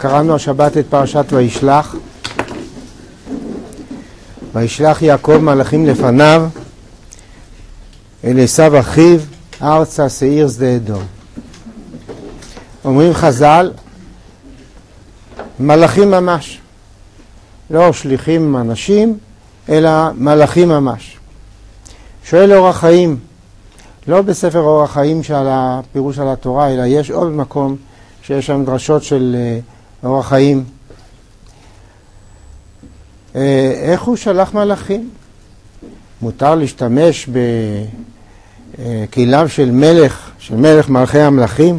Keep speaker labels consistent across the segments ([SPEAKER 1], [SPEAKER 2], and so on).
[SPEAKER 1] קראנו השבת את פרשת וישלח. וישלח יעקב מלאכים לפניו אל עשיו אחיו ארצה שעיר שדה אדום. אומרים חז"ל, מלאכים ממש, לא שליחים אנשים אלא מלאכים ממש. שואל אורח חיים, לא בספר אורח חיים של הפירוש על התורה, אלא יש עוד מקום שיש שם דרשות של אורח חיים. איך הוא שלח מלאכים? מותר להשתמש בכליו של מלך מלכי המלכים?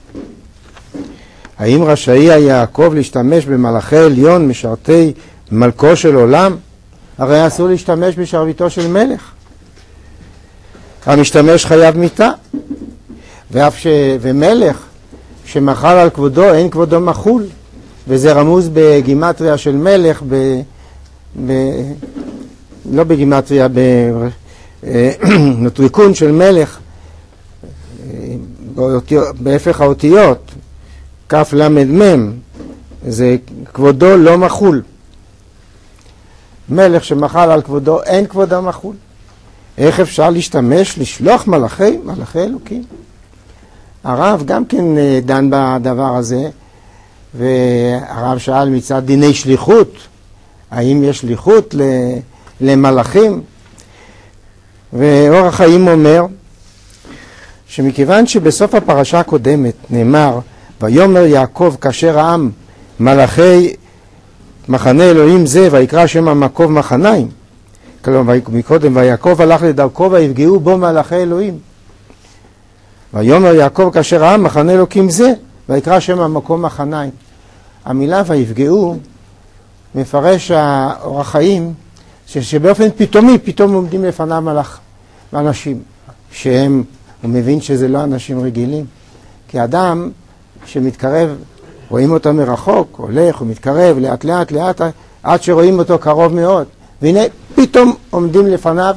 [SPEAKER 1] האם רשאי יעקב להשתמש במלאכי עליון משרתי מלכו של עולם? הרי אסור להשתמש בשרביטו של מלך. המשתמש חייב מיתה. ומלך שמחל על כבודו אין כבודו מחול, וזה רמוז בגימטריה של מלך, לא בגימטריה, בנוטריקון של מלך, בהפך האותיות, כף למד מם, זה כבודו לא מחול. מלך שמחל על כבודו אין כבודו מחול. איך אפשר לשלוח מלאכי אלוקים? הרב גם כן דן בדבר הזה, והרב שאל מצד דיני שליחות, האם יש שליחות למלאכים? ואורח חיים אומר שמכיוון שבסוף הפרשה הקודמת נאמר ויאמר יעקב כאשר העם מלאכי מחנה אלוהים זה ויקרא שם המקום מחניים, כלומר מקודם ויעקב הלך לדרכו ויפגעו בו מלאכי אלוהים, ויאמר יעקב כאשר העם מחנה אלוקים זה ויקרא שם המקום מחניים. המילה ויפגעו מפרש האורח חיים שבאופן פתאום עומדים לפניו אנשים הוא מבין שזה לא אנשים רגילים, כי אדם שמתקרב רואים אותו מרחוק, הולך ומתקרב לאט עד שרואים אותו קרוב מאוד, והנה פתאום עומדים לפניו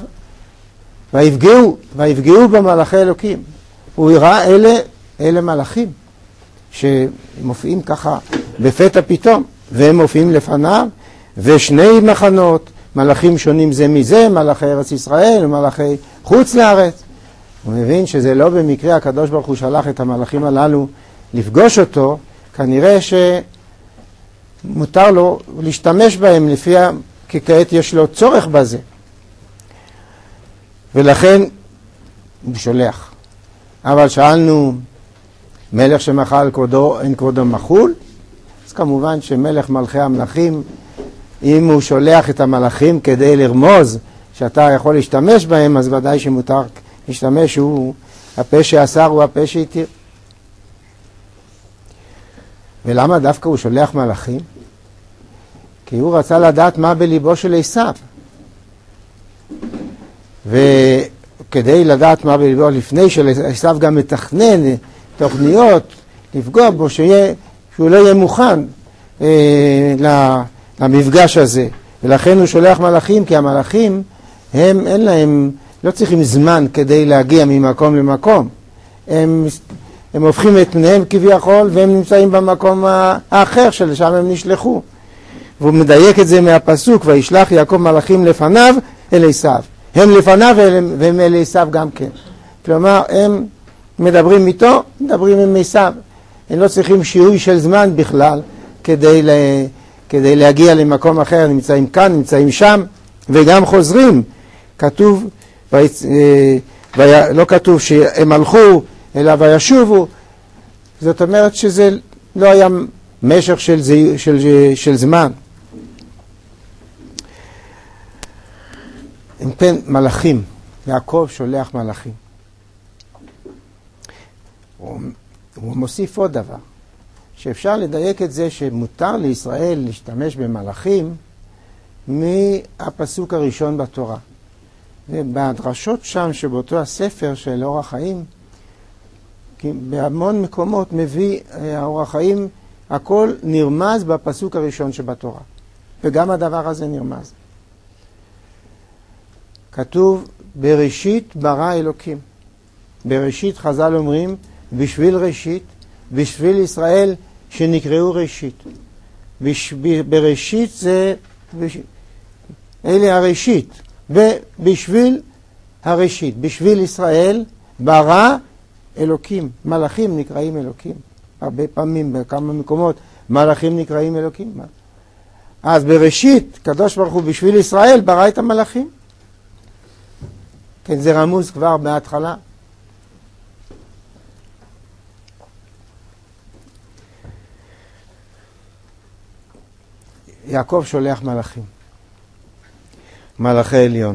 [SPEAKER 1] ויפגעו במלאכי אלוקים. הוא יראה אלה מלאכים שמופיעים ככה בפתע פתאום, והם מופיעים לפניו, ושני מחנות, מלאכים שונים זה מזה, מלאכי ארץ ישראל ומלאכי חוץ לארץ. הוא מבין שזה לא במקרה הקדוש ברוך הוא שלח את המלאכים הללו לפגוש אותו, כנראה שמותר לו להשתמש בהם כי כעת יש לו צורך בזה, ולכן הוא שולח. אבל שאלנו, מלך שמחל על כבודו אין כבודו מחול? אז כמובן שמלך מלכי המלכים, אם הוא שולח את המלאכים כדי לרמוז שאתה יכול להשתמש בהם, אז ודאי שמותר להשתמש, הפה שאסר הוא הפה שהתיר. ולמה דווקא הוא שולח מלאכים? כי הוא רצה לדעת מה בליבו של עשיו. וכדי לדעת מה בליבו, לפני שעשיו גם מתכנן תוכניות לפגוע בו, שהוא לא יהיה מוכן למפגש הזה. ולכן הוא שולח מלאכים, כי המלאכים אין להם, לא צריכים זמן כדי להגיע ממקום למקום. הם הופכים את פניהם כביכול, והם נמצאים במקום האחר שלשם הם נשלחו. והוא מדייק את זה מהפסוק, וישלח יעקב מלאכים לפניו אל עשיו. הם לפניו והם אל עשיו גם כן. כלומר, הם מדברים איתו, מדברים עם עשיו. הם לא צריכים שיהוי של זמן בכלל כדי להגיע למקום אחר. נמצאים כאן, נמצאים שם, וגם חוזרים. כתוב, לא כתוב שהם הלכו, אלא וישובו. זאת אומרת שזה לא היה משך של זמן. אם כן, מלאכים, יעקב שולח מלאכים. הוא מוסיף עוד דבר, שאפשר לדייק את זה שמותר לישראל להשתמש במלאכים מהפסוק הראשון בתורה. ובדרשות שם שבאותו הספר של אורח חיים, בהמון מקומות מביא האורח חיים, הכל נרמז בפסוק הראשון שבתורה. וגם הדבר הזה נרמז. כתוב, בראשית ברא אלוקים. בראשית חז"ל אומרים, בשביל ראשית, בשביל ישראל שנקראו ראשית. בראשית זה, אלה הראשית, ובשביל הראשית, בשביל ישראל, ברא אלוקים. מלאכים נקראים אלוקים. הרבה פעמים, בכמה מקומות, מלאכים נקראים אלוקים. אז בראשית, קדוש ברוך הוא בשביל ישראל ברא את המלאכים. כן, זה רמוז כבר בהתחלה. יעקב שולח מלאכים. מלאכי עליון.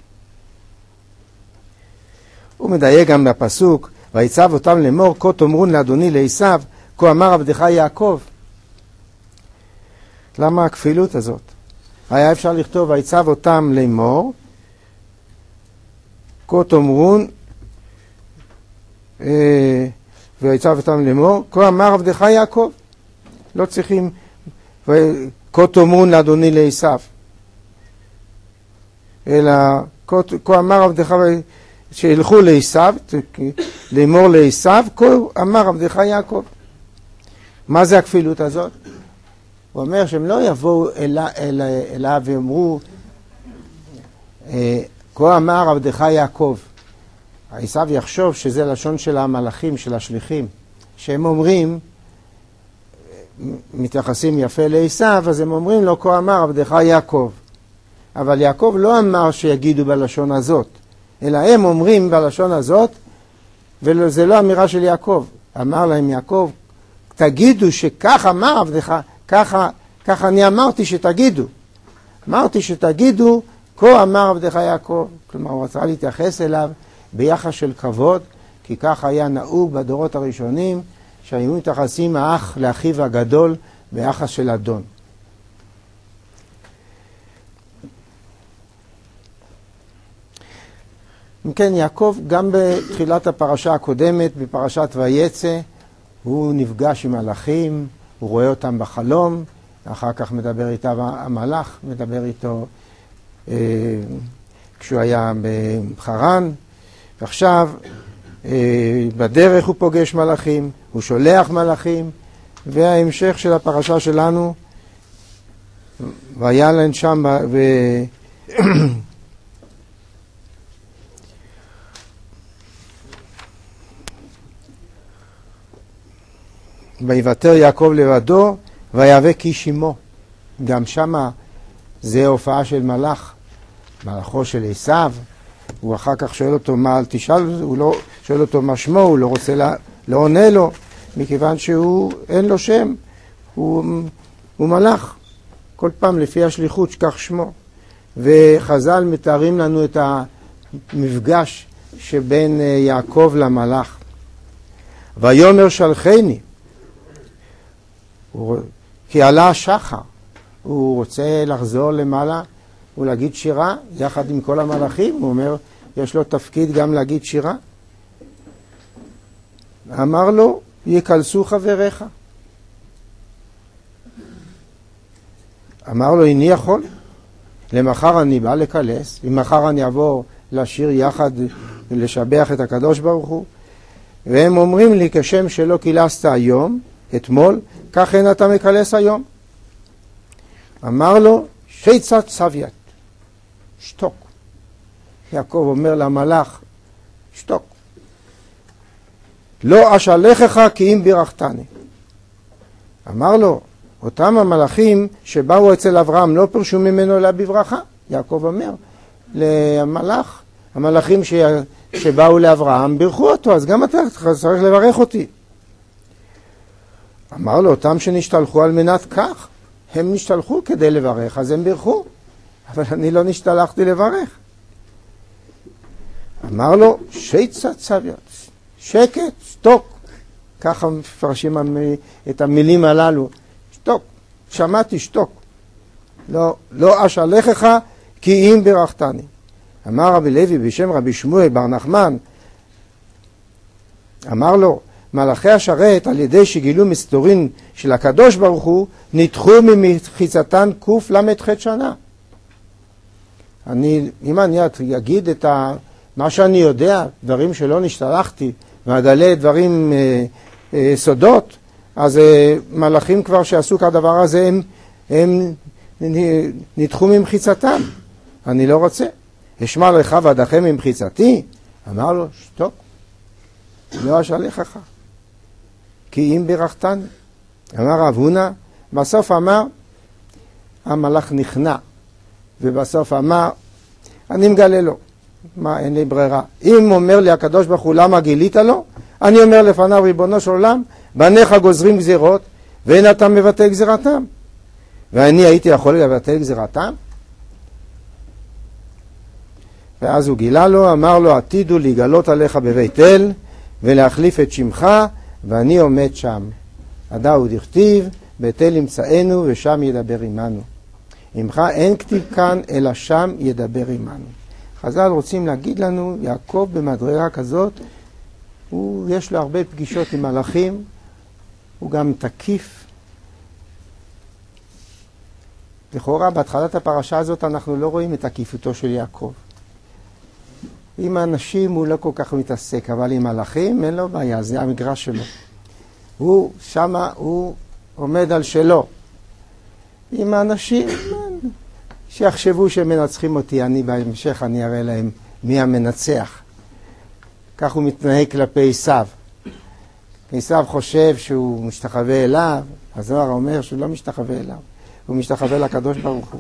[SPEAKER 1] הוא מדייק גם בפסוק, ויצב אותם לאמור, כה תאמרון לאדוני לעשיו, כה אמר עבדך יעקב. למה הכפילות הזאת? היה אפשר לכתוב, ויצב אותם לאמור, כה תאמרון, ויצב אותם לאמור, כה אמר עבדך יעקב. לא צריכים, כה תאמרון לאדוני לעשיו. אלא, כה אמר עבדך, שילכו לעשיו, לאמור לעשיו, כה אמר עבדך יעקב. מה זה הכפילות הזאת? הוא אומר שהם לא יבואו אליו ואומרו, כה אמר עבדך יעקב. עשיו יחשוב שזה לשון של המלאכים, של השליחים, שהם אומרים, מתייחסים יפה לעשיו, אז הם אומרים לו, כה אמר עבדך יעקב. אבל יעקב לא אמר שיגידו בלשון הזאת, אלא הם אומרים בלשון הזאת, וזה לא אמירה של יעקב. אמר להם יעקב, תגידו שכך אמר עבדך, ככה אני אמרתי שתגידו. אמרתי שתגידו, כה אמר עבדך יעקב. כלומר, הוא רצה להתייחס אליו ביחס של כבוד, כי כך היה נהוג בדורות הראשונים, שהיו מתייחסים האח לאחיו הגדול ביחס של אדון. אם כן, יעקב, גם בתחילת הפרשה הקודמת, בפרשת ויצא, הוא נפגש עם מלאכים, הוא רואה אותם בחלום, אחר כך מדבר איתה המלאך, מדבר איתו כשהוא היה בחרן, ועכשיו בדרך הוא פוגש מלאכים, הוא שולח מלאכים, וההמשך של הפרשה שלנו, והיה להם שם ויוותר יעקב לבדו, ויאבק איש עמו. גם שמה זה הופעה של מלאך, מלאכו של עשיו. הוא אחר כך שואל אותו מה אל תשאל, הוא לא שואל אותו מה שמו, הוא לא רוצה לא עונה לו, מכיוון שהוא אין לו שם, הוא מלאך. כל פעם לפי השליחות שכך שמו. וחז"ל מתארים לנו את המפגש שבין יעקב למלאך. ויאמר שלחני, כי עלה השחר, הוא רוצה לחזור למעלה ולהגיד שירה יחד עם כל המלאכים. הוא אומר, יש לו תפקיד גם להגיד שירה. אמר לו, יקלסו חבריך. אמר לו, איני יכול. למחר אני בא לקלס, ומחר אני אעבור לשיר יחד ולשבח את הקדוש ברוך הוא. והם אומרים לי, כשם שלא קילסת היום, אתמול, כך אין אתה מקלס היום. אמר לו, שיצת סביית, שתוק. יעקב אומר למלאך, שתוק. לא אשלחך כי אם בירכתני. אמר לו, אותם המלאכים שבאו אצל אברהם לא פרשו ממנו אלא בברכה. יעקב אומר למלאך, המלאכים שבאו לאברהם בירכו אותו, אז גם אתה צריך לברך אותי. אמר לו, אותם שנשתלחו על מנת כך, הם נשתלחו כדי לברך, אז הם בירכו, אבל אני לא נשתלחתי לברך. אמר לו, שיצת סביית, שקט, שתוק. ככה מפרשים את המילים הללו, שתוק, שמעתי, שתוק. לא אשלחך כי אם בירכתני. אמר רבי לוי בשם רבי שמואל בר נחמן, אמר לו, מלאכי השרת על ידי שגילו מסתורין של הקדוש ברוך הוא נדחו ממחיצתן קל"ח שנה. אם אני אגיד את מה שאני יודע, דברים שלא נשתלחתי, ואגלה דברים סודות, אז מלאכים כבר שעשו כדבר הזה, הם נדחו ממחיצתם. אני לא רוצה. אשמע לך ועדכם ממחיצתי? אמר לו, שתוק, לא אשליחך, כי אם ברכתני. אמר רב הונא, בסוף אמר, המלאך נכנע, ובסוף אמר, אני מגלה לו. מה, אין לי ברירה. אם אומר לי הקדוש ברוך הוא, למה גילית לו? אני אומר לפניו, ריבונו של עולם, בניך גוזרים גזירות, ואין אתה מבטל גזירתם. ואני הייתי יכול לבטל גזירתם? ואז הוא גילה לו, אמר לו, עתידו להיגלות עליך בבית אל, ולהחליף את שמך, ואני עומד שם. עדה הוא דכתיב, בית אל ימצאנו, ושם ידבר עמנו. עמך אין כתיב כאן, אלא שם ידבר עמנו. חז"ל רוצים להגיד לנו, יעקב במדרגה כזאת, יש לו הרבה פגישות עם מלאכים, הוא גם תקיף. לכאורה, בהתחלת הפרשה הזאת אנחנו לא רואים את תקיפותו של יעקב. עם האנשים הוא לא כל כך מתעסק, אבל עם מלאכים אין לו בעיה, זה המגרש שלו. הוא שמה, הוא עומד על שלו. עם האנשים, שיחשבו שהם מנצחים אותי, אני בהמשך אני אראה להם מי המנצח. כך הוא מתנהג כלפי עשיו. עשיו חושב שהוא משתחווה אליו, הזוהר אומר שהוא לא משתחווה אליו, הוא משתחווה לקדוש ברוך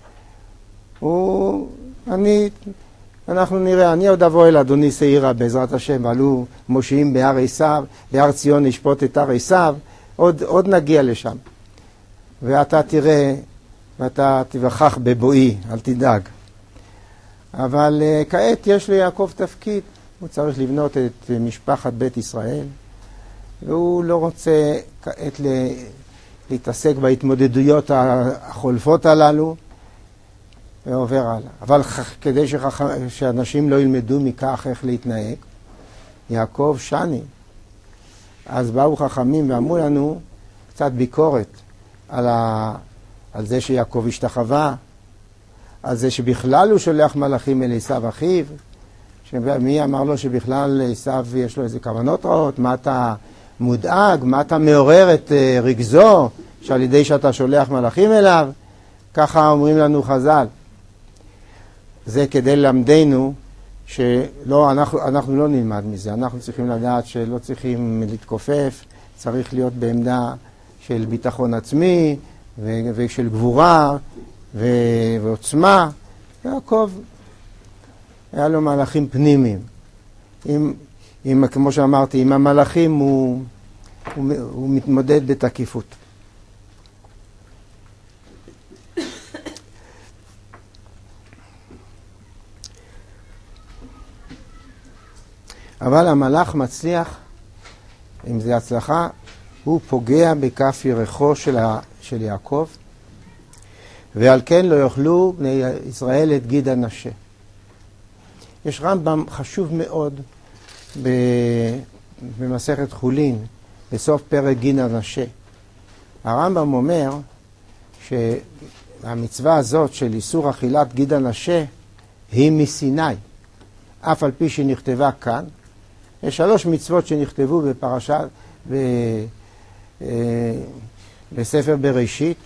[SPEAKER 1] הוא. אנחנו נראה, אני עוד אבוא אל אדוני שעירה בעזרת השם, ועלו מושיעים בהר עשיו, בהר ציון לשפוט את הר עשיו, עוד נגיע לשם. ואתה תראה, ואתה תבחח בבואי, אל תדאג. אבל כעת יש ליעקב תפקיד, הוא צריך לבנות את משפחת בית ישראל, והוא לא רוצה כעת להתעסק בהתמודדויות החולפות הללו, ועובר הלאה. אבל כדי שאנשים לא ילמדו מכך איך להתנהג, יעקב שני. אז באו חכמים ואמרו לנו קצת ביקורת על זה שיעקב השתחווה, על זה שבכלל הוא שולח מלאכים אל עשיו אחיו, מי אמר לו שבכלל עשיו יש לו איזה כוונות רעות, מה אתה מודאג, מה אתה מעורר את רגזו, שעל ידי שאתה שולח מלאכים אליו, ככה אומרים לנו חז"ל. זה כדי ללמדנו שלא, אנחנו לא נלמד מזה, אנחנו צריכים לדעת שלא צריכים להתכופף, צריך להיות בעמדה של ביטחון עצמי ושל גבורה ועוצמה. יעקב היה לו מלאכים פנימיים. כמו שאמרתי, עם המלאכים הוא מתמודד בתקיפות. אבל המלאך מצליח, אם זה הצלחה, הוא פוגע בכף ירכו של יעקב, ועל כן לא יאכלו בני ישראל את גיד הנשה. יש רמב"ם חשוב מאוד במסכת חולין, בסוף פרק גיד הנשה. הרמב"ם אומר שהמצווה הזאת של איסור אכילת גיד הנשה היא מסיני, אף על פי שנכתבה כאן. יש 3 מצוות שנכתבו בספר בראשית,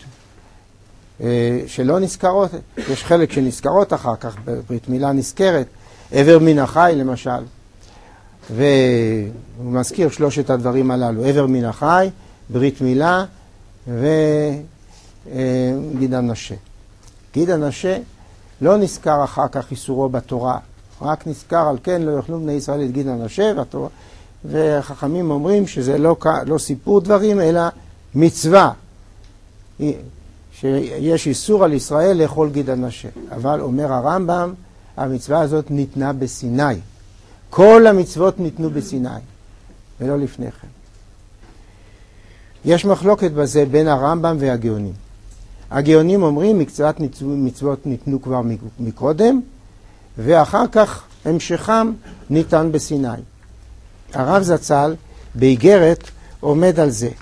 [SPEAKER 1] שלא נזכרות, יש חלק שנזכרות אחר כך, ברית מילה נזכרת, עבר מן החי למשל, והוא מזכיר 3 הדברים הללו, עבר מן החי, ברית מילה וגיד הנשה. גיד הנשה לא נזכר אחר כך איסורו בתורה, רק נזכר על כן לא יאכלו בני ישראל את גיד הנשה, וחכמים אומרים שזה לא סיפור דברים אלא מצווה, שיש איסור על ישראל לאכול גיד הנשה. אבל אומר הרמב"ם, המצווה הזאת ניתנה בסיני. כל המצוות ניתנו בסיני, ולא לפני כן. יש מחלוקת בזה בין הרמב"ם והגאונים. הגאונים אומרים מקצת מצוות ניתנו כבר מקודם, ואחר כך המשכם ניתן בסיני. הרב זצ"ל באיגרת עומד על זה.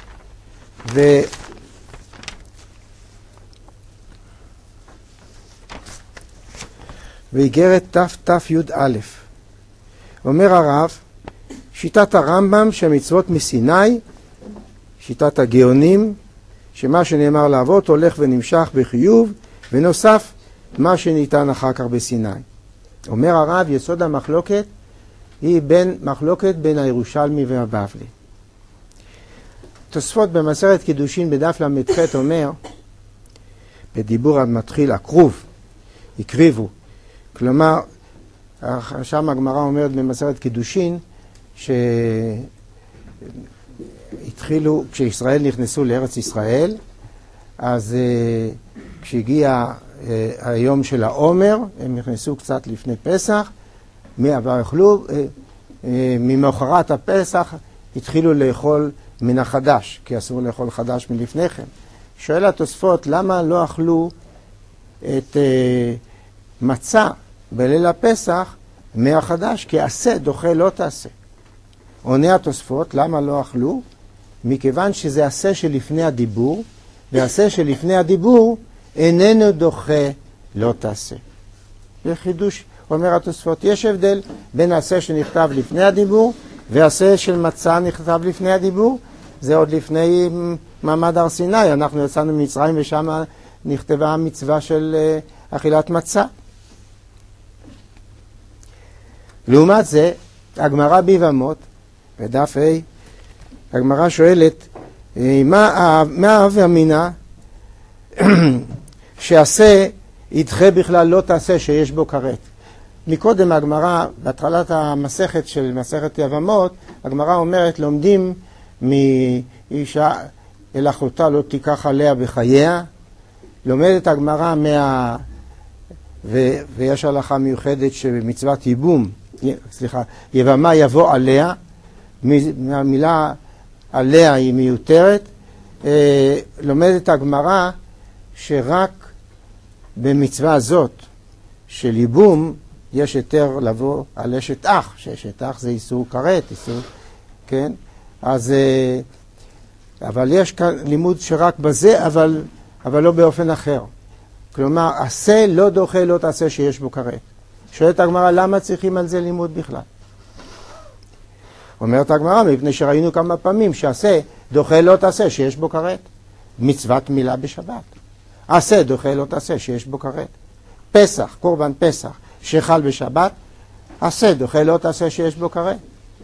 [SPEAKER 1] באיגרת תת"י אומר הרב, שיטת הרמב"ם שהמצוות מסיני שיטת הגאונים, שמה שנאמר לאבות הולך ונמשך בחיוב, ונוסף מה שניתן אחר כך בסיני. אומר הרב, יסוד המחלוקת היא מחלוקת בין הירושלמי והבבלי. תוספות במסכת קידושין בדף למ"ח אומר, בדיבור המתחיל, הכרוב, הקריבו. כלומר, שם הגמרא אומרת במסכת קידושין, שהתחילו, כשישראל נכנסו לארץ ישראל, אז כשהגיע היום של העומר, הם נכנסו קצת לפני פסח, ואכלו, ממחרת הפסח התחילו לאכול מן החדש, כי אסור לאכול חדש מלפני כן. שואל התוספות, למה לא אכלו את מצה בליל הפסח מהחדש? כי עשה דוחה לא תעשה. עונה התוספות, למה לא אכלו? מכיוון שזה עשה שלפני הדיבור, ועשה שלפני הדיבור איננו דוחה לא תעשה. זה חידוש, אומר התוספות, יש הבדל בין עשה שנכתב לפני הדיבור, ועשה של מצה נכתב לפני הדיבור. זה עוד לפני מעמד הר סיני, אנחנו יצאנו ממצרים ושם נכתבה המצווה של אכילת מצה. לעומת זה, הגמרא ביבמות, בדף ה', הגמרא שואלת, מה אב אמינה שעשה ידחה בכלל לא תעשה שיש בו כרת? מקודם הגמרא, בהתחלת המסכת של מסכת יבמות, הגמרא אומרת, לומדים מאישה אל אחותה לא תיקח עליה בחייה. לומדת הגמרא ויש הלכה מיוחדת שמצוות ייבום, יבמה יבוא עליה, מהמילה עליה היא מיותרת. לומדת הגמרא שרק במצווה הזאת של ייבום יש יותר לבוא על אשת אח, שאשת אח זה איסור כרת, איסור, כן? אז, אבל יש כאן לימוד שרק בזה, אבל לא באופן אחר. כלומר, עשה לא דוחה לא תעשה שיש בו כרת. שואלת הגמרא, למה צריכים על זה לימוד בכלל? אומרת הגמרא, מפני שראינו כמה פעמים שעשה דוחה לא תעשה שיש בו כרת. מצוות מילה בשבת. עשה דוחה לא תעשה שיש בו כרת. פסח, קורבן פסח, שחל בשבת, עשה דוחה לא תעשה שיש בו כרת.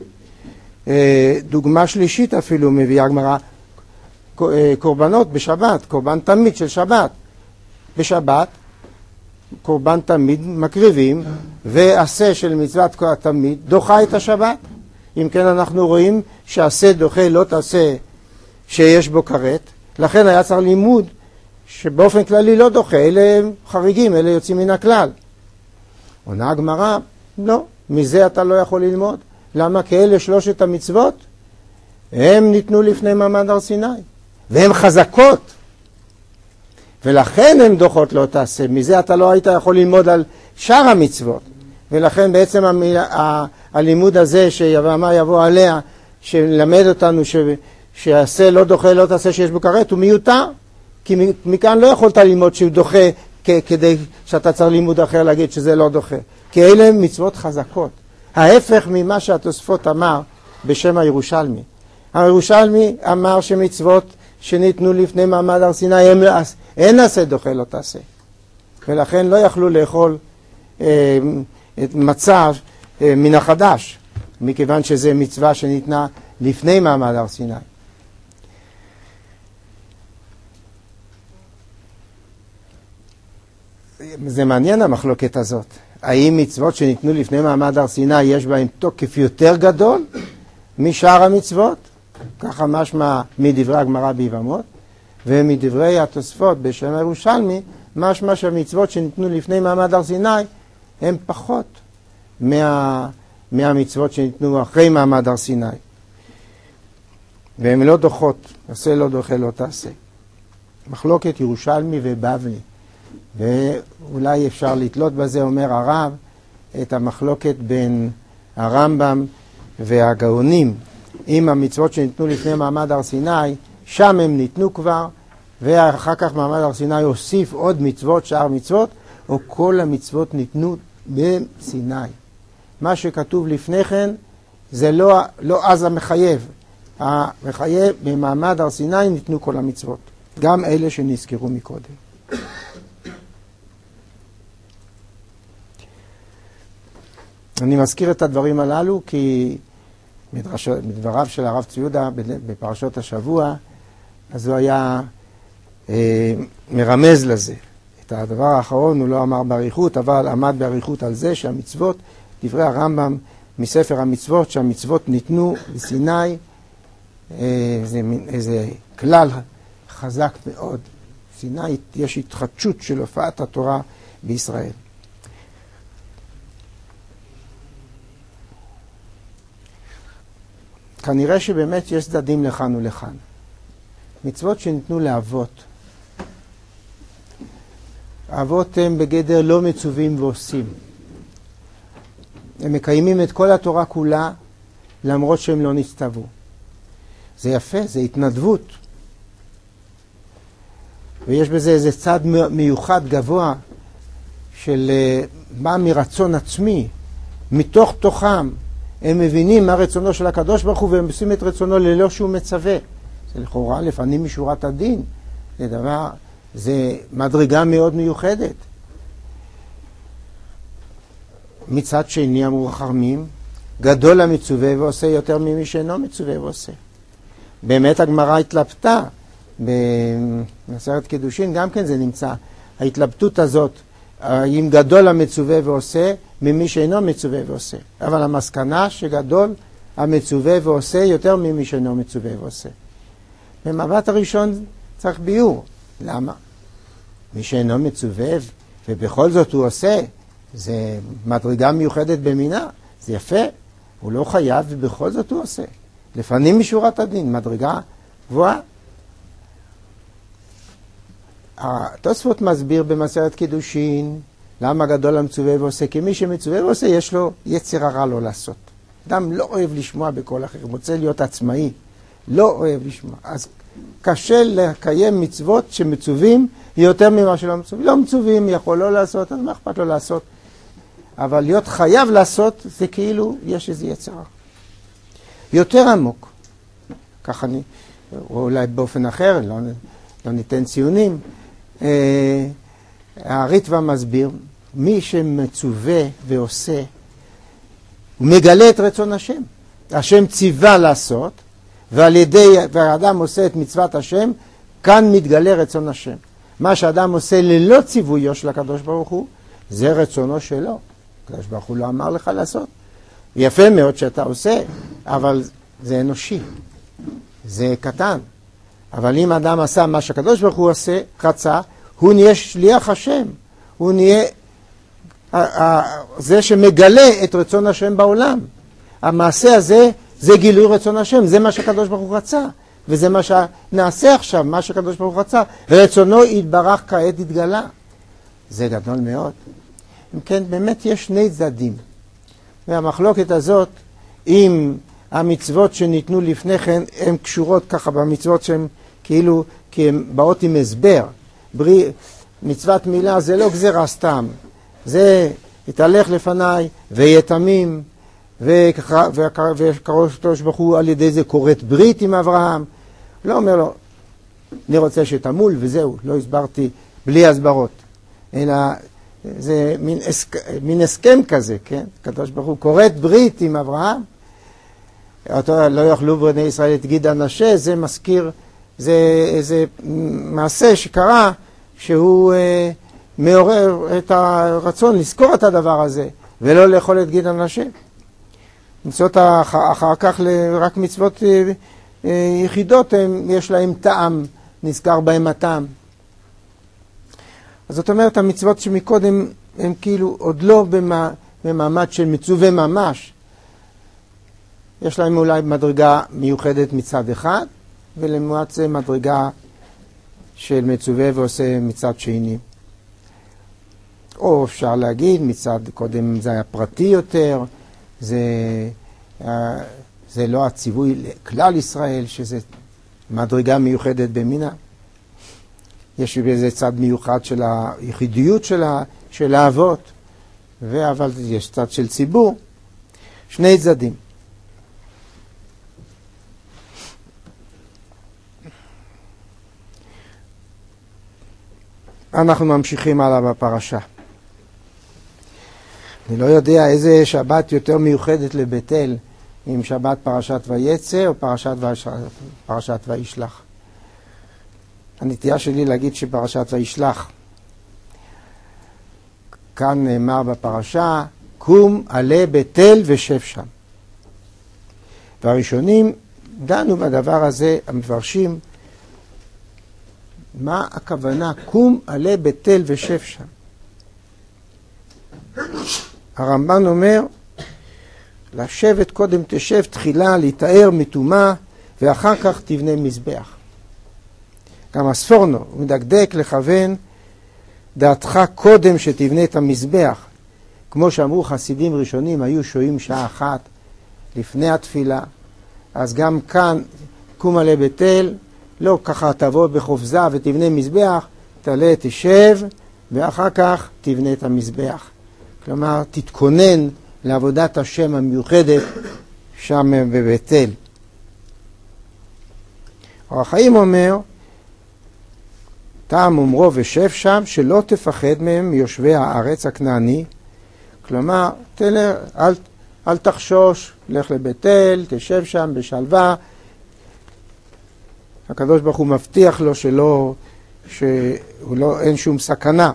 [SPEAKER 1] דוגמה שלישית אפילו מביאה הגמרא, קורבנות בשבת, קורבן תמיד של שבת. בשבת, קורבן תמיד מקריבים, ועשה של מצוות תמיד דוחה את השבת. אם כן אנחנו רואים שעשה דוחה לא תעשה שיש בו כרת, לכן היה צריך לימוד שבאופן כללי לא דוחה, אלה חריגים, אלה יוצאים מן הכלל. עונה הגמרא, לא, מזה אתה לא יכול ללמוד. למה? כי אלה שלושת המצוות, הם ניתנו לפני מעמד הר סיני, והן חזקות, ולכן הן דוחות לא תעשה. מזה אתה לא היית יכול ללמוד על שאר המצוות, ולכן בעצם הלימוד הזה שיבמה יבוא עליה, שלמד אותנו שעשה לא דוחה לא תעשה שיש בו כרת, הוא מיותר, כי מכאן לא יכולת ללמוד שהוא דוחה כדי שאתה צריך לימוד אחר להגיד שזה לא דוחה, כי אלה מצוות חזקות. ההפך ממה שהתוספות אמר בשם הירושלמי. הירושלמי אמר שמצוות שניתנו לפני מעמד הר סיני אין עשה דוחה לא תעשה, ולכן לא יכלו לאכול את מצה מן החדש, מכיוון שזה מצווה שניתנה לפני מעמד הר סיני. זה מעניין המחלוקת הזאת. האם מצוות שניתנו לפני מעמד הר סיני יש בהן תוקף יותר גדול משאר המצוות? ככה משמע מדברי הגמרא ביבמות, ומדברי התוספות בשם הירושלמי משמע שהמצוות שניתנו לפני מעמד הר סיני הן פחות מהמצוות שניתנו אחרי מעמד הר סיני, והן לא דוחות. עשה לא דוחה לא תעשה. מחלוקת ירושלמי ובבלי, ואולי אפשר לתלות בזה, אומר הרב, את המחלוקת בין הרמב"ם והגאונים. אם המצוות שניתנו לפני מעמד הר סיני, שם הם ניתנו כבר, ואחר כך מעמד הר סיני הוסיף עוד מצוות, שאר מצוות, או כל המצוות ניתנו בסיני. מה שכתוב לפני כן זה לא אז המחייב, וחיי במעמד הר סיני ניתנו כל המצוות, גם אלה שנזכרו מקודם. אני מזכיר את הדברים הללו כי מדבריו של הרב צבי יהודה בפרשות השבוע, אז הוא היה מרמז לזה. את הדבר האחרון הוא לא אמר בעריכות, אבל עמד בעריכות על זה שהמצוות, דברי הרמב"ם מספר המצוות, שהמצוות ניתנו בסיני, איזה כלל חזק מאוד. בסיני יש התחדשות של הופעת התורה בישראל. כנראה שבאמת יש צדדים לכאן ולכאן. מצוות שניתנו לאבות. האבות הם בגדר לא מצווים ועושים. הם מקיימים את כל התורה כולה למרות שהם לא נצטוו. זה יפה, זה התנדבות. ויש בזה איזה צד מיוחד גבוה של מה מרצון עצמי. מתוך תוכם הם מבינים מה רצונו של הקדוש ברוך הוא והם עושים את רצונו ללא שהוא מצווה. זה לכאורה לפנים משורת הדין. זה מדרגה מאוד מיוחדת. מצד שני אמרו חכמים, גדול המצווה ועושה יותר ממי שאינו מצווה ועושה. באמת הגמרא התלבטה, במסכת קידושין גם כן זה נמצא, ההתלבטות הזאת, אם גדול המצווה ועושה ממי שאינו מצווה ועושה. אבל המסקנה שגדול המצווה ועושה יותר ממי שאינו מצווה ועושה. במבט הראשון צריך ביור. למה? מי שאינו מצווה ובכל זאת הוא עושה, זה מדרגה מיוחדת במינה, זה יפה, הוא לא חייב ובכל זאת הוא עושה. לפנים משורת הדין, מדרגה גבוהה. התוספות מסביר במסכת קידושין, למה גדול המצווה ועושה? כי מי שמצווה ועושה יש לו יצר הרע לא לעשות. אדם לא אוהב לשמוע בכל אחר, רוצה להיות עצמאי, לא אוהב לשמוע. אז קשה לקיים מצוות שמצווים יותר ממה שלא מצווים. לא מצווים, יכול לא לעשות, אז מה אכפת לו לעשות? אבל להיות חייב לעשות, זה כאילו יש איזה יצר הרע. יותר עמוק, ככה אני, או אולי באופן אחר, לא ניתן ציונים. הריטב"א מסביר, מי שמצווה ועושה, הוא מגלה את רצון השם. השם ציווה לעשות, והאדם עושה את מצוות השם, כאן מתגלה רצון השם. מה שאדם עושה ללא ציוויו של הקדוש ברוך הוא, זה רצונו שלו. הקדוש ברוך הוא לא אמר לך לעשות. יפה מאוד שאתה עושה, אבל זה אנושי, זה קטן. אבל אם אדם עשה מה שהקדוש ברוך הוא עושה, רצה, הוא נהיה שליח השם. הוא נהיה זה שמגלה את רצון השם בעולם. המעשה הזה זה גילוי רצון השם, זה מה שהקדוש ברוך הוא רצה. וזה מה שנעשה עכשיו, מה שהקדוש ברוך הוא רצה. רצונו יתברך כעת התגלה. זה גדול מאוד. אם כן, באמת יש שני צדדים. והמחלוקת הזאת, אם המצוות שניתנו לפני כן, הן קשורות ככה במצוות שהן כאילו, כי הן באות עם הסבר. מצוות מילה זה לא גזירה סתם. זה יתהלך לפניי ויתמים, והקדוש ברוך הוא על ידי זה כורת ברית עם אברהם. לא אומר לו, אני רוצה שתמול וזהו, לא הסברתי בלי הסברות. אלא זה מין הסכם כזה, כן? הקדוש ברוך הוא כורת ברית עם אברהם. לא יאכלו בני ישראל את גיד הנשה, זה מזכיר, זה מעשה שקרה שהוא מעורר את הרצון לזכור את הדבר הזה, ולא לאכול את גיד הנשה. מצוות אחר כך רק מצוות יחידות, יש להם טעם, נזכר בהם הטעם. אז זאת אומרת, המצוות שמקודם הם כאילו עוד לא במעמד של מצווה ממש. יש להם אולי מדרגה מיוחדת מצד אחד, ולמועט זה מדרגה של מצווה ועושה מצד שני. או אפשר להגיד, מצד קודם זה היה פרטי יותר, זה לא הציווי לכלל ישראל, שזה מדרגה מיוחדת במינה. יש בזה צד מיוחד של היחידיות של האבות, אבל יש צד של ציבור. שני צדדים. אנחנו ממשיכים הלאה בפרשה. אני לא יודע איזה שבת יותר מיוחדת לבית אל, אם שבת פרשת ויצא או פרשת וישלח. הנטייה שלי להגיד שפרשת וישלח. כאן נאמר בפרשה, קום עלה בית אל ושב שם. והראשונים דנו בדבר הזה, המפרשים, מה הכוונה קום עלה בית אל ושב שם. הרמב"ן אומר, לשבת קודם תשב תחילה, להתאר מטומאה, ואחר כך תבנה מזבח. גם הספורנו, הוא מדקדק לכוון דעתך קודם שתבנה את המזבח. כמו שאמרו חסידים ראשונים, היו שוהים שעה אחת לפני התפילה. אז גם כאן, קום עלה בית אל, לא ככה תבוא בחופזה ותבנה מזבח, תעלה תשב, ואחר כך תבנה את המזבח. כלומר, תתכונן לעבודת השם המיוחדת שם בבית אל. אור החיים אומר, טעם אומרו ושב שם, שלא תפחד מהם מיושבי הארץ הכנעני. כלומר, אל תחשוש, לך לבית אל, תשב שם בשלווה. הקדוש ברוך הוא מבטיח לו אין שום סכנה.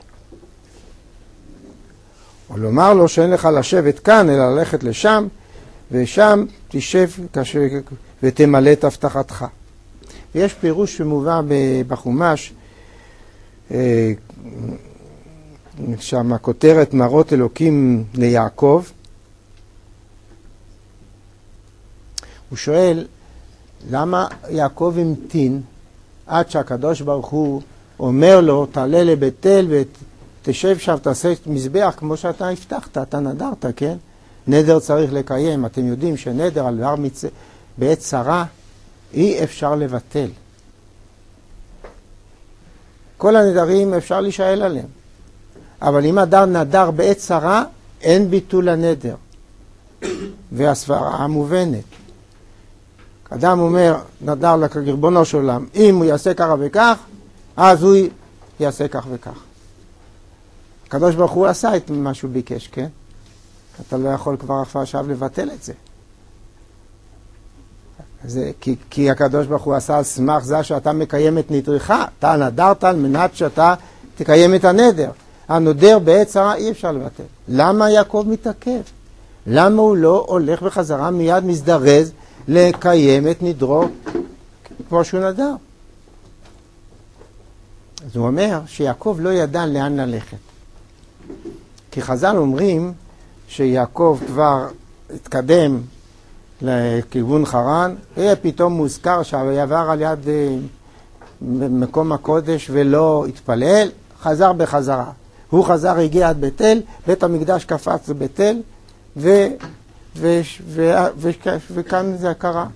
[SPEAKER 1] או לומר לו שאין לך לשבת כאן, אלא ללכת לשם, ושם תשב ותמלא את הבטחתך. ויש פירוש שמובא בחומש, שם הכותרת מראות אלוקים ליעקב. הוא שואל, למה יעקב המתין עד שהקדוש ברוך הוא אומר לו, תעלה לבית אל ותשב שם, תעשה מזבח כמו שאתה הבטחת, אתה נדרת, כן? נדר צריך לקיים. אתם יודעים שנדר על דבר בעת צרה אי אפשר לבטל. כל הנדרים אפשר להישאל עליהם. אבל אם אדם נדר בעת צרה, אין ביטול הנדר. והסברה המובנת. אדם אומר, נדר לריבונו של עולם, אם הוא יעשה כך וכך, אז הוא יעשה כך וכך. הקדוש ברוך הוא עשה את מה שהוא ביקש, כן? אתה לא יכול כבר עכשיו לבטל את זה. כי הקדוש ברוך הוא עשה על סמך זה שאתה מקיים את נדרך. אתה נדרת על מנת שאתה תקיים את הנדר. הנודר בעת צרה אי אפשר לבטל. למה יעקב מתעכב? למה הוא לא הולך בחזרה מיד מזדרז לקיים את נדרו כמו שהוא נדר? אז הוא אומר שיעקב לא ידע לאן ללכת. כי חז"ל אומרים שיעקב כבר התקדם לכיוון חרן, פתאום מוזכר שעבר על יד מקום הקודש ולא התפלל, חזר בחזרה. הוא חזר, הגיע עד בית אל, בית המקדש קפץ לבית אל, וכאן זה קרה.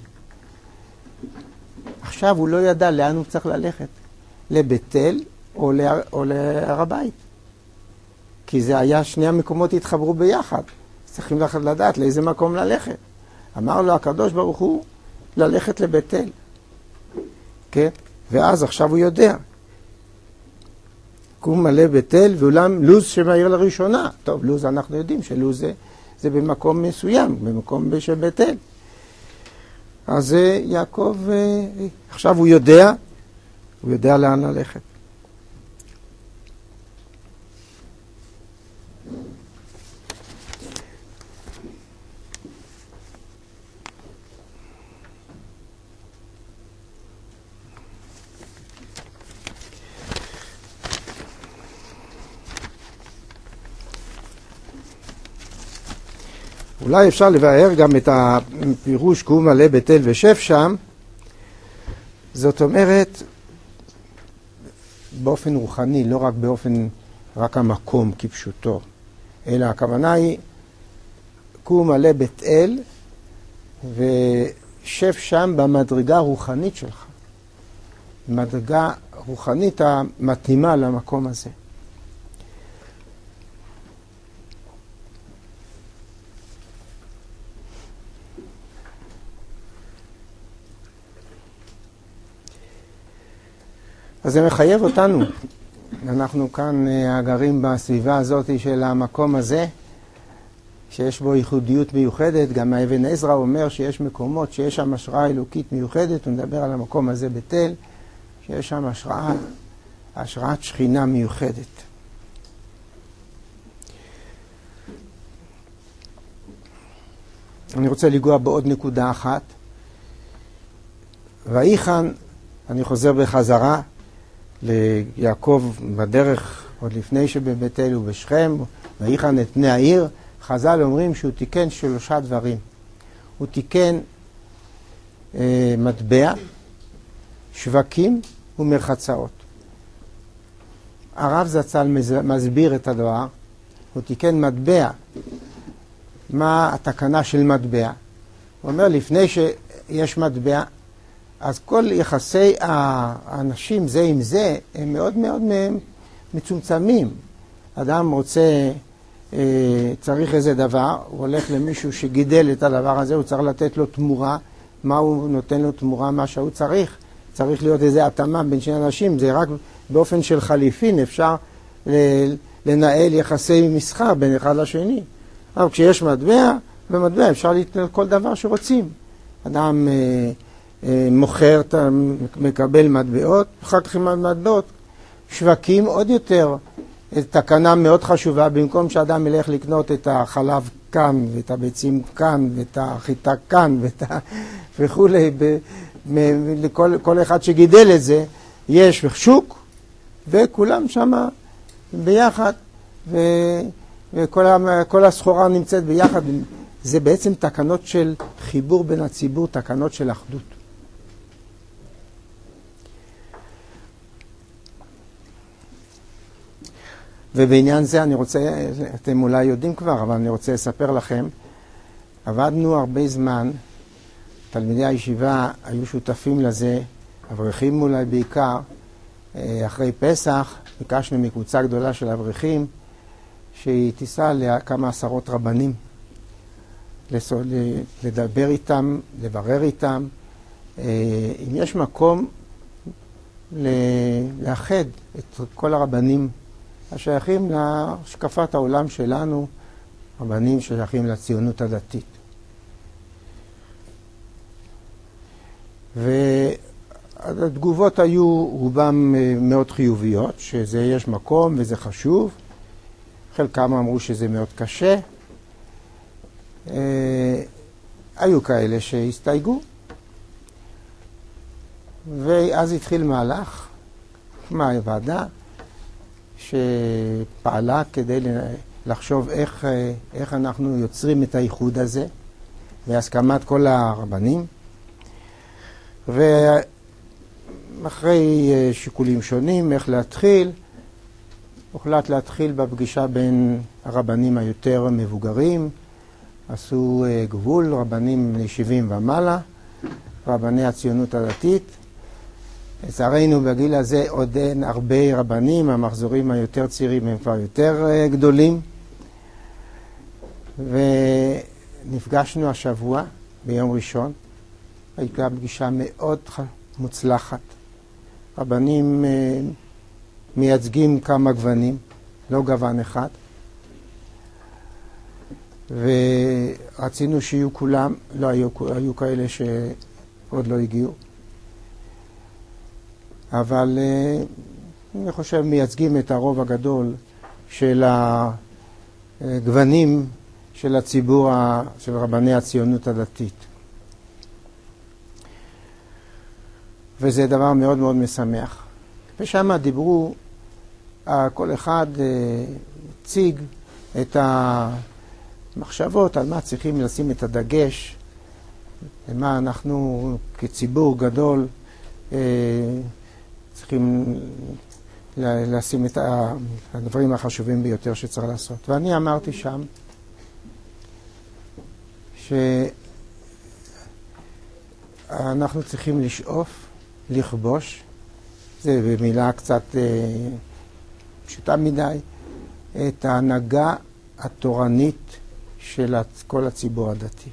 [SPEAKER 1] עכשיו הוא לא ידע לאן הוא צריך ללכת, לבית אל או להר הבית. כי זה היה, שני המקומות התחברו ביחד. צריכים לדעת לאיזה מקום ללכת. אמר לו הקדוש ברוך הוא ללכת לבית אל. כן? ואז עכשיו הוא יודע. קום מלא בית אל, ואולם לוז שמעיר לראשונה. טוב, לוז אנחנו יודעים שלוז זה במקום מסוים, במקום של בית אל. אז יעקב, עכשיו הוא יודע לאן ללכת. אולי אפשר לבאר גם את הפירוש קום מלא בית אל ושב שם. זאת אומרת, באופן רוחני, לא רק באופן, רק המקום כפשוטו, אלא הכוונה היא, קום מלא בית אל ושב שם במדרגה הרוחנית שלך. מדרגה רוחנית המתאימה למקום הזה. אז זה מחייב אותנו אנחנו כאן גרים בסביבה הזאת של המקום הזה, שיש בו ייחודיות מיוחדת. גם האבן עזרא אומר שיש מקומות שיש שם השראה אלוקית מיוחדת. הוא מדבר על המקום הזה בתל, שיש שם השראת שכינה מיוחדת. אני רוצה לגוע בעוד נקודה אחת. ויחן, אני חוזר בחזרה ליעקב בדרך, עוד לפני שבבית אל ובשכם, ויחן את פני העיר. חז"ל אומרים שהוא תיקן 3 דברים. הוא תיקן מטבע, שווקים ומרחצאות. הרב זצ"ל מסביר את הדבר. הוא תיקן מטבע. מה התקנה של מטבע? הוא אומר, לפני שיש מטבע, אז כל יחסי האנשים זה עם זה הם מאוד מאוד מצומצמים. אדם רוצה, צריך איזה דבר, הוא הולך למישהו שגידל את הדבר הזה, הוא צריך לתת לו תמורה. מה הוא נותן לו תמורה? מה שהוא צריך. צריך להיות איזה התאמה בין שני אנשים. זה רק באופן של חליפין אפשר לנהל יחסי מסחר בין אחד לשני. אבל כשיש מטבע, במטבע אפשר לתת כל דבר שרוצים. אדם מוכר, מקבל מטבעות, אחר כך עם מטבעות. שווקים עוד יותר, תקנה מאוד חשובה, במקום שאדם ילך לקנות את החלב כאן, ואת הביצים כאן, ואת החיטה כאן, וכו', לכל אחד שגידל את זה, יש שוק, וכולם שם ביחד, וכל הסחורה נמצאת ביחד. זה בעצם תקנות של חיבור בין הציבור, תקנות של אחדות. ובעניין זה אני רוצה, אתם אולי יודעים כבר, אבל אני רוצה לספר לכם, עבדנו הרבה זמן, תלמידי הישיבה היו שותפים לזה, אברכים אולי בעיקר, אחרי פסח ביקשנו מקבוצה גדולה של אברכים, שהיא תיסע לכמה עשרות רבנים, לדבר איתם, לברר איתם, אם יש מקום לאחד את כל הרבנים השייכים להשקפת העולם שלנו, רבנים שייכים לציונות הדתית. והתגובות היו רובם מאוד חיוביות, שזה יש מקום וזה חשוב. חלקם אמרו שזה מאוד קשה. היו כאלה שהסתייגו. ואז התחיל מהלך, מהוועדה, שפעלה כדי לחשוב איך אנחנו יוצרים את הייחוד הזה, בהסכמת כל הרבנים. ואחרי שיקולים שונים, איך להתחיל, הוחלט להתחיל בפגישה בין הרבנים היותר מבוגרים, עשו גבול, רבנים 70 ומעלה, רבני הציונות הדתית. לצערנו בגיל הזה עוד אין הרבה רבנים, המחזורים היותר צעירים הם כבר יותר גדולים. ונפגשנו השבוע ביום ראשון, הייתה פגישה מאוד מוצלחת. רבנים מייצגים כמה גוונים, לא גוון אחד. ורצינו שיהיו כולם, לא היו כאלה שעוד לא הגיעו. אבל אני חושב מייצגים את הרוב הגדול של הגוונים של הציבור של רבני הציונות הדתית. וזה דבר מאוד מאוד משמח. ושם דיברו, כל אחד הציג את המחשבות על מה צריכים לשים את הדגש, למה אנחנו כציבור גדול צריכים לשים את הדברים החשובים ביותר שצריך לעשות. ואני אמרתי שם שאנחנו צריכים לשאוף, לכבוש, זה במילה קצת פשוטה מדי, את ההנהגה התורנית של כל הציבור הדתי.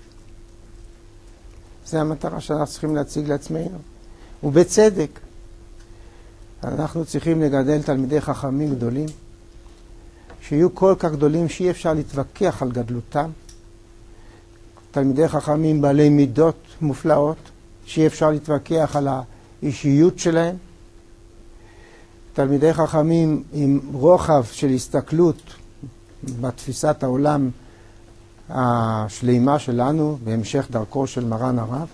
[SPEAKER 1] זה המטרה שאנחנו צריכים להציג לעצמנו. ובצדק. אנחנו צריכים לגדל תלמידי חכמים גדולים, שיהיו כל כך גדולים שאי אפשר להתווכח על גדלותם. תלמידי חכמים בעלי מידות מופלאות, שאי אפשר להתווכח על האישיות שלהם. תלמידי חכמים עם רוחב של הסתכלות בתפיסת העולם השלימה שלנו, בהמשך דרכו של מרן הרב.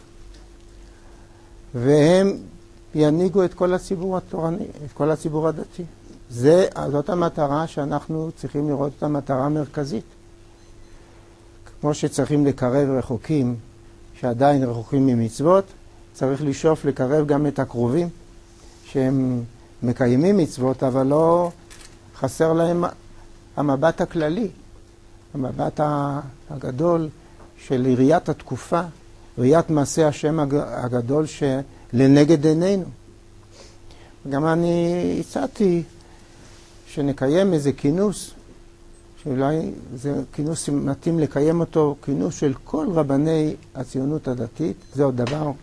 [SPEAKER 1] והם ינהיגו את כל הציבור התורני, את כל הציבור הדתי. זאת המטרה שאנחנו צריכים לראות את המטרה המרכזית. כמו שצריכים לקרב רחוקים, שעדיין רחוקים ממצוות, צריך לשאוף לקרב גם את הקרובים, שהם מקיימים מצוות, אבל לא חסר להם המבט הכללי, המבט הגדול של ראיית התקופה, ראיית מעשה השם הגדול שלנגד עינינו. גם אני הצעתי שנקיים איזה כינוס, שאולי זה כינוס מתאים לקיים אותו, כינוס של כל רבני הציונות הדתית. זה עוד דבר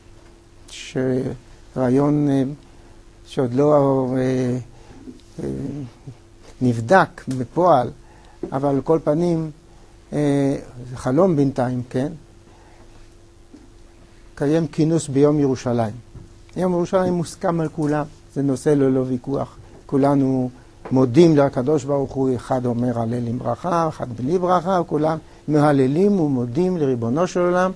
[SPEAKER 1] שרעיון שעוד לא נבדק בפועל, אבל על כל פנים זה חלום בינתיים, כן? קיים כינוס ביום ירושלים. יום ירושלים מוסכם על כולם, זה נושא ללא ויכוח. כולנו מודים לקדוש ברוך הוא, אחד אומר הלל עם ברכה, אחד בלי ברכה, וכולם מהללים ומודים לריבונו של עולם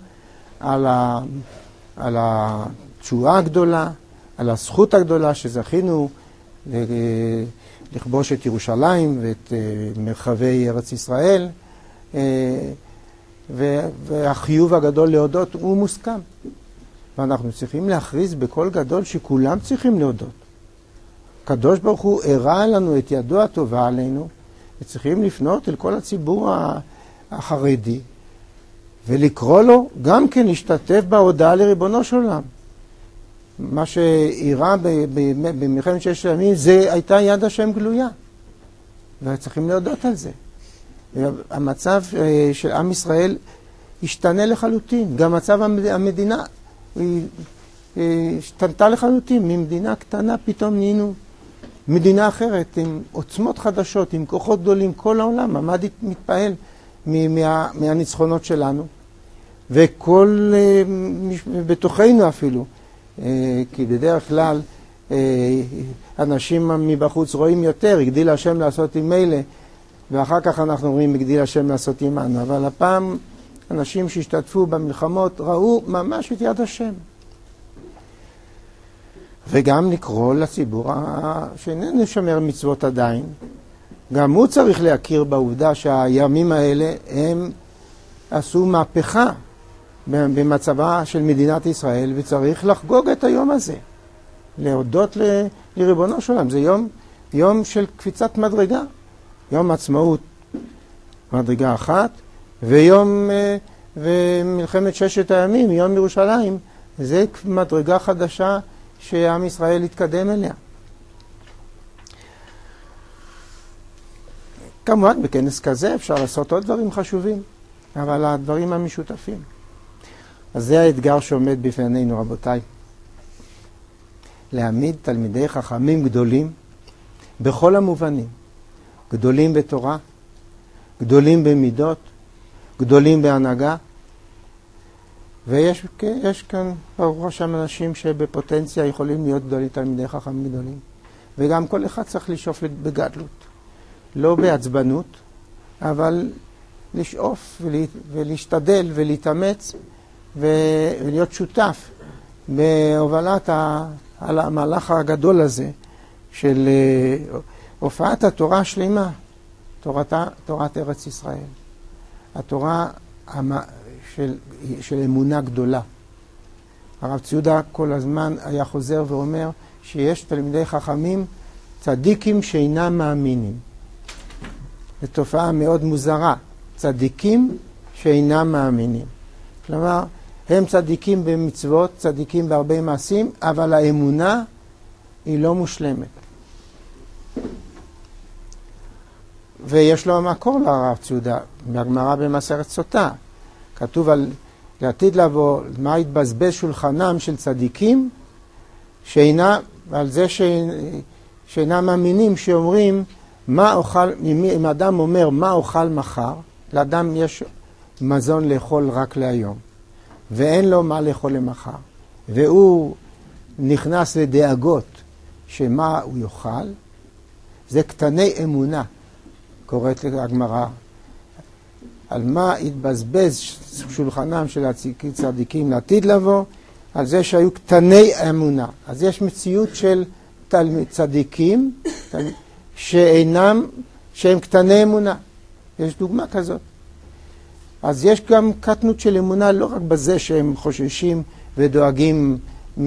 [SPEAKER 1] על התשועה הגדולה, על הזכות הגדולה שזכינו לכבוש את ירושלים ואת מרחבי ארץ ישראל, והחיוב הגדול להודות הוא מוסכם. ואנחנו צריכים להכריז בקול גדול שכולם צריכים להודות. הקדוש ברוך הוא הראה לנו את ידו הטובה עלינו, וצריכים לפנות אל כל הציבור החרדי, ולקרוא לו גם כן להשתתף בהודעה לריבונו של עולם. מה שאירע במלחמת ששת הימים, זה הייתה יד השם גלויה. וצריכים להודות על זה. המצב של עם ישראל השתנה לחלוטין. גם מצב המדינה השתנתה לחלוטין. ממדינה קטנה פתאום נהיינו מדינה אחרת, עם עוצמות חדשות, עם כוחות גדולים. כל העולם עמד מתפעל מהניצחונות שלנו. וכל בתוכנו אפילו. כי בדרך כלל אנשים מבחוץ רואים יותר, הגדיל השם לעשות עם אלה, ואחר כך אנחנו רואים הגדיל השם לעשות עמנו. אבל הפעם אנשים שהשתתפו במלחמות ראו ממש את יד השם. וגם לקרוא לציבור שאיננו שומר מצוות עדיין, גם הוא צריך להכיר בעובדה שהימים האלה הם עשו מהפכה במצבה של מדינת ישראל, וצריך לחגוג את היום הזה, להודות לריבונו של עולם. זה יום של קפיצת מדרגה, יום עצמאות מדרגה אחת, ומלחמת ששת הימים, יום ירושלים, זה מדרגה חדשה שעם ישראל יתקדם אליה. כמובן בכנס כזה אפשר לעשות עוד דברים חשובים, אבל הדברים המשותפים. אז זה האתגר שעומד בפנינו, רבותיי. להעמיד תלמידי חכמים גדולים בכל המובנים. גדולים בתורה, גדולים במידות, גדולים בהנהגה. ויש כאן ברוך השם אנשים שבפוטנציה יכולים להיות גדולים, תלמידי חכמים גדולים. וגם כל אחד צריך לשאוף בגדלות. לא בעצבנות, אבל לשאוף ולהשתדל ולהתאמץ ולהיות שותף בהובלת המהלך הגדול הזה של הופעת התורה השלימה, תורת ארץ ישראל. התורה של אמונה גדולה. הרב ציודה כל הזמן היה חוזר ואומר שיש תלמידי חכמים צדיקים שאינם מאמינים. זו תופעה מאוד מוזרה. צדיקים שאינם מאמינים. כלומר, הם צדיקים במצוות, צדיקים בהרבה מעשים, אבל האמונה היא לא מושלמת. ויש לו מקור לרב ציודה, מהגמרא במסכת סוטה. כתוב על לעתיד לבוא, מה יתבזבז שולחנם של צדיקים שאינם ועל זה שאינם מאמינים, שאומרים, מה אוכל, אם אדם אומר מה אוכל מחר, לאדם יש מזון לאכול רק להיום, ואין לו מה לאכול למחר, והוא נכנס לדאגות שמה הוא יאכל, זה קטני אמונה, קוראת הגמרא. על מה התבזבז שולחנם של הצדיקים לעתיד לבוא? על זה שהיו קטני אמונה. אז יש מציאות של צדיקים שהם קטני אמונה. יש דוגמה כזאת. אז יש גם קטנות של אמונה לא רק בזה שהם חוששים ודואגים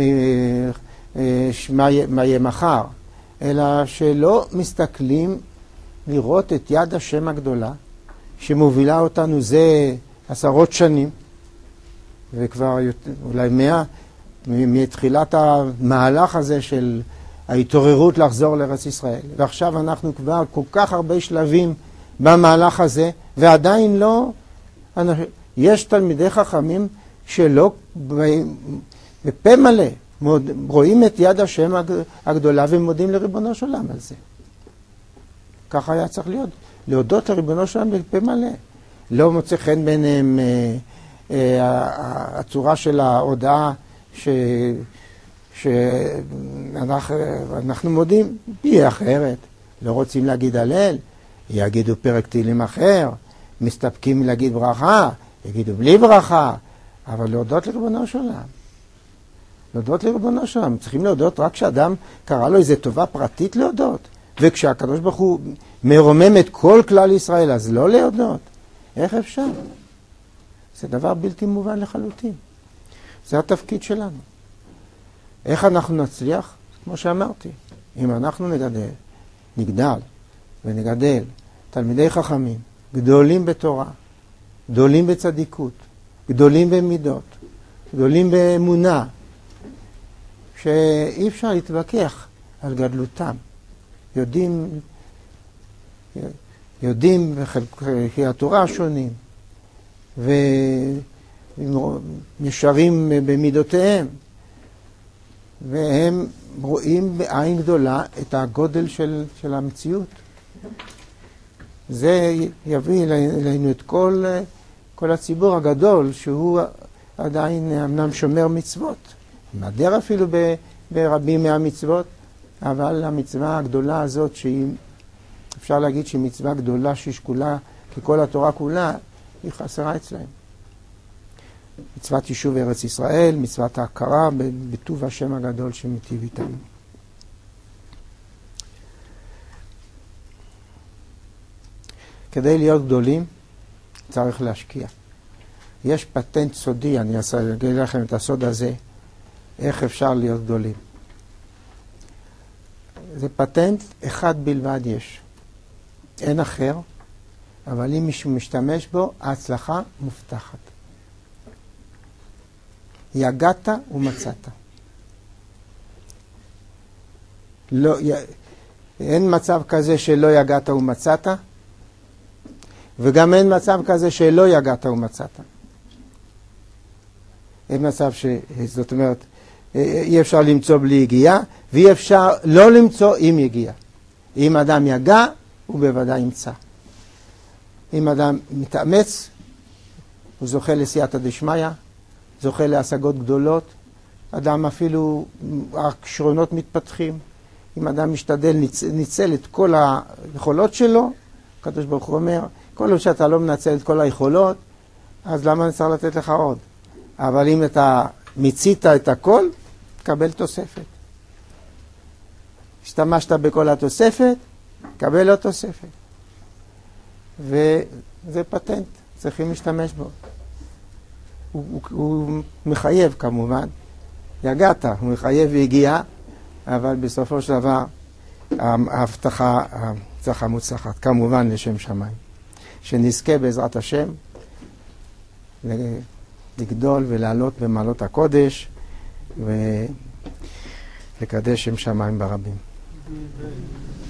[SPEAKER 1] מה יהיה מחר, אלא שלא מסתכלים לראות את יד השם הגדולה שמובילה אותנו זה עשרות שנים, וכבר אולי 100, מתחילת המהלך הזה של ההתעוררות לחזור לארץ ישראל. ועכשיו אנחנו כבר כל כך הרבה שלבים במהלך הזה, ועדיין לא, יש תלמידי חכמים שלא בפה מלא רואים את יד השם הגדולה ומודים לריבונו של עולם על זה. ככה היה צריך להיות, להודות לריבונו של עולם בפה מלא. לא מוצא חן ביניהם הצורה של ההודעה שאנחנו מודים, היא אחרת. לא רוצים להגיד הלל, יגידו פרק תהילים אחר, מסתפקים להגיד ברכה, יגידו בלי ברכה, אבל להודות לריבונו של עולם. להודות לריבונו של עולם. צריכים להודות רק כשאדם קרא לו איזו טובה פרטית להודות. וכשהקדוש ברוך הוא מרומם את כל כלל ישראל, אז לא להודות. איך אפשר? זה דבר בלתי מובן לחלוטין. זה התפקיד שלנו. איך אנחנו נצליח? כמו שאמרתי, אם אנחנו נגדל ונגדל תלמידי חכמים, גדולים בתורה, גדולים בצדיקות, גדולים במידות, גדולים באמונה, שאי אפשר להתווכח על גדלותם. יודעים בחלקי התורה השונים, ונשארים במידותיהם, והם רואים בעין גדולה את הגודל של המציאות. זה יביא אלינו את כל הציבור הגדול, שהוא עדיין אמנם שומר מצוות, מדר אפילו ברבים מהמצוות, אבל המצווה הגדולה הזאת, אפשר להגיד שהיא מצווה גדולה ששקולה ככל התורה כולה, היא חסרה אצלהם. מצוות יישוב ארץ ישראל, מצוות ההכרה בטוב השם הגדול שמטיב איתנו. כדי להיות גדולים צריך להשקיע. יש פטנט סודי, אני אגיד לכם את הסוד הזה, איך אפשר להיות גדולים. זה פטנט אחד בלבד יש. אין אחר, אבל אם מישהו משתמש בו, ההצלחה מובטחת. יגעת ומצאת. לא, אין מצב כזה שלא יגעת ומצאת, וגם אין מצב כזה שלא יגעת ומצאת. אין מצב זאת אומרת, אי אפשר למצוא בלי יגיעה, ואי אפשר לא למצוא עם יגיעה. אם אדם יגע, הוא בוודאי ימצא. אם אדם מתאמץ, הוא זוכה לסייעתא דשמיא, זוכה להשגות גדולות, אדם אפילו, הכישרונות מתפתחים. אם אדם משתדל, ניצל את כל היכולות שלו, הקדוש ברוך הוא אומר, כל עוד שאתה לא מנצל את כל היכולות, אז למה אני צריך לתת לך עוד? אבל אם אתה מיצית את הכל, תקבל תוספת. השתמשת בכל התוספת, תקבל עוד תוספת. וזה פטנט, צריכים להשתמש בו. הוא מחייב כמובן, יגעת, הוא מחייב והגיע, אבל בסופו של דבר ההבטחה הצלחה מוצלחת, כמובן לשם שמיים. שנזכה בעזרת השם לגדול ולעלות במעלות הקודש ולקדש שם שמיים ברבים.